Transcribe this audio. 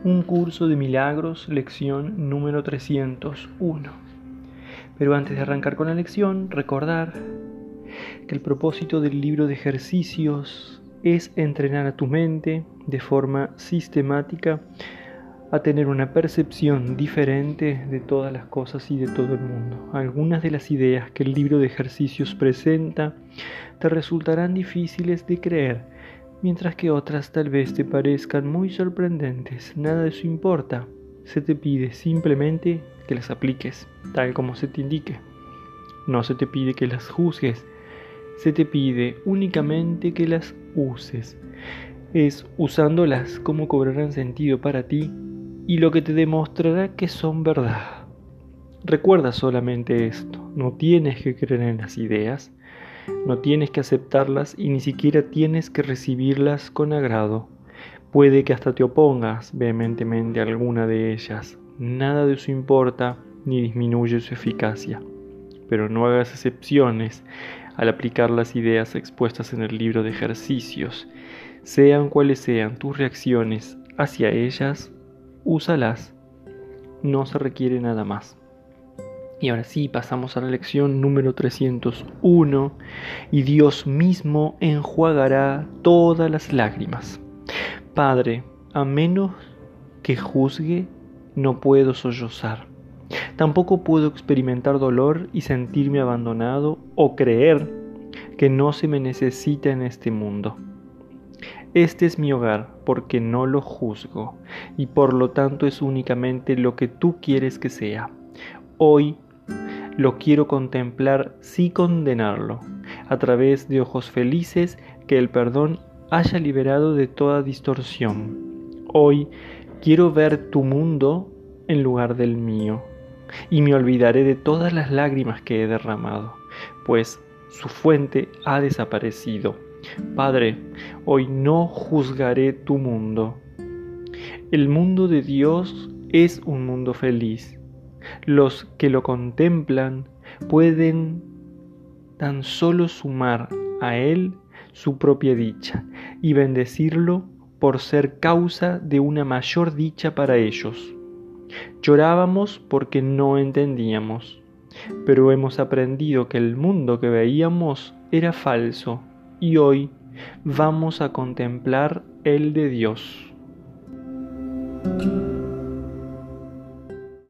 Un curso de milagros, lección número 301. Pero antes de arrancar con la lección, recordar que el propósito del libro de ejercicios es entrenar a tu mente de forma sistemática a tener una percepción diferente de todas las cosas y de todo el mundo. Algunas de las ideas que el libro de ejercicios presenta te resultarán difíciles de creer, mientras que otras tal vez te parezcan muy sorprendentes. Nada de eso importa. Se te pide simplemente que las apliques, tal como se te indique. No se te pide que las juzgues, se te pide únicamente que las uses. Es usándolas como cobrarán sentido para ti y lo que te demostrará que son verdad. Recuerda solamente esto, no tienes que creer en las ideas, no tienes que aceptarlas y ni siquiera tienes que recibirlas con agrado. Puede que hasta te opongas vehementemente a alguna de ellas. Nada de eso importa ni disminuye su eficacia. Pero no hagas excepciones al aplicar las ideas expuestas en el libro de ejercicios. Sean cuales sean tus reacciones hacia ellas, úsalas. No se requiere nada más. Y ahora sí, pasamos a la lección número 301. Y Dios mismo enjuagará todas las lágrimas. Padre, a menos que juzgue, no puedo sollozar. Tampoco puedo experimentar dolor y sentirme abandonado o creer que no se me necesita en este mundo. Este es mi hogar porque no lo juzgo y por lo tanto es únicamente lo que tú quieres que sea. Hoy lo quiero contemplar sin condenarlo, a través de ojos felices que el perdón haya liberado de toda distorsión. Hoy quiero ver tu mundo en lugar del mío, y me olvidaré de todas las lágrimas que he derramado, pues su fuente ha desaparecido. Padre, hoy no juzgaré tu mundo. El mundo de Dios es un mundo feliz. Los que lo contemplan pueden tan solo sumar a él su propia dicha y bendecirlo por ser causa de una mayor dicha para ellos. Llorábamos porque no entendíamos, pero hemos aprendido que el mundo que veíamos era falso y hoy vamos a contemplar el de Dios.